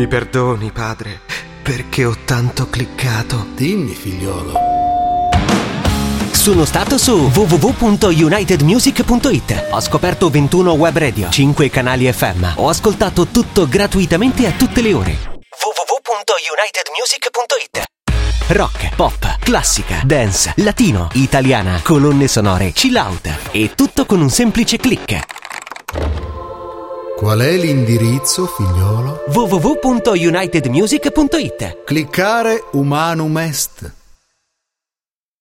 Mi perdoni, padre, perché ho tanto cliccato. Dimmi, figliolo. Sono stato su www.unitedmusic.it. Ho scoperto 21 web radio, 5 canali FM. Ho ascoltato tutto gratuitamente a tutte le ore. www.unitedmusic.it. Rock, pop, classica, dance, latino, italiana, colonne sonore, chill out e tutto con un semplice click. Qual è l'indirizzo, figliolo? www.unitedmusic.it. Cliccare Humanum Est.